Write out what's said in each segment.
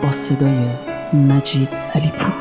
با صدای مجید علیپور.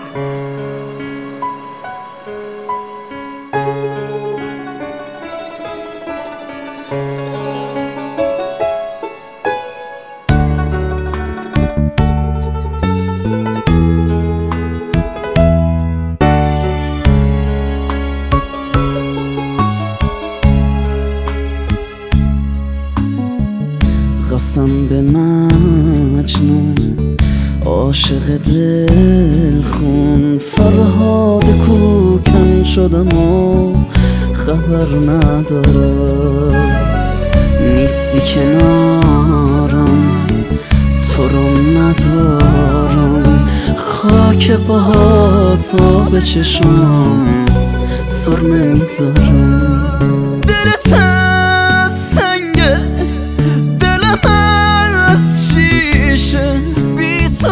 قسم به مجنون عاشق دل خون، فرهاد کوکن شدم و خبر ندارم. نیستی کنارم، تو رو ندارم. خاک پاهاتو به چشم سر میذارم. دلت از سنگه، دلم از شیشه، بی تو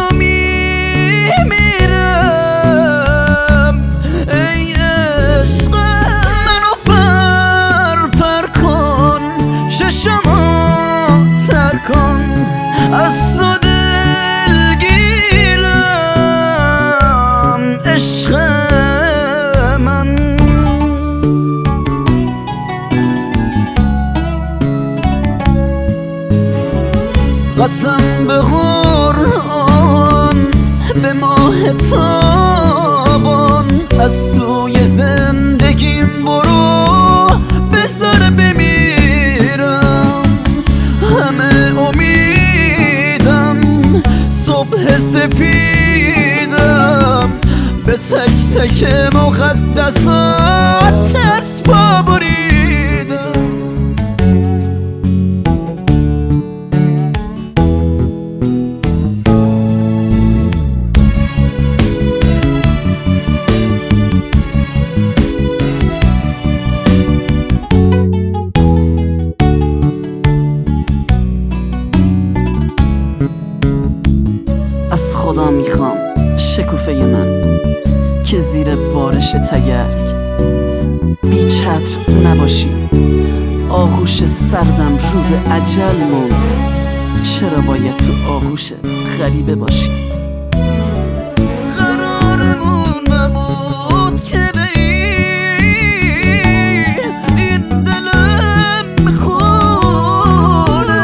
میمیرم. ای عشق منو پر کن، ششمو تر کن، از تو دلگیرم. عشق من قسم به قرآن، به ماه تابان، از توی زندگیم برو، بذار بمیرم. همه امیدم صبح سپیدم، به تک تک مقدسات از پا بریدم. از خدا میخوام شکوفه من که زیر بارش تگرگ بی چتر نباشی. آغوش سردم رو به اجل موند، چرا باید تو آغوش غریبه باشی؟ قرارمون نبود که بری، این دلم میخونه.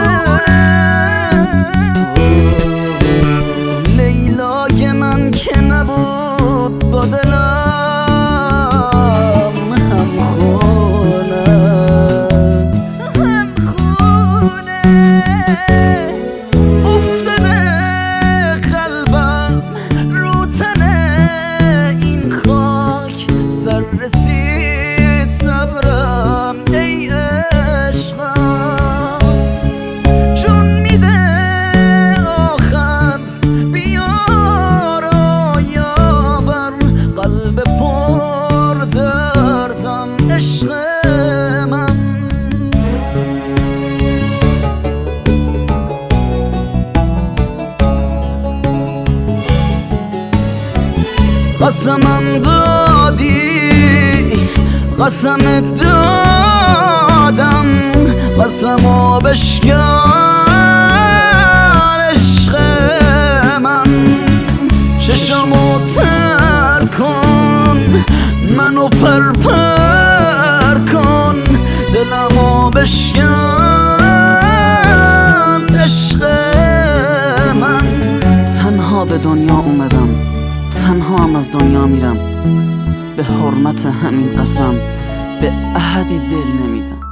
لیلای من که نبود با دلم همخونه. افتاده قلبم رو تنه این خاک، سر رسید صبرم. ای عشقم جون میده آخر، بیار و یابر، قلب پر دردم. عشق من قسمم دادی، قسم دادم، قسمو بشکن. عشق من چشمو تر کن، منو پر کن، دلمو بشکن. عشق من تنها به دنیا اومدم، تنها هم از دنیا میرم. به حرمت همین قسم به احدی دل نمیدم.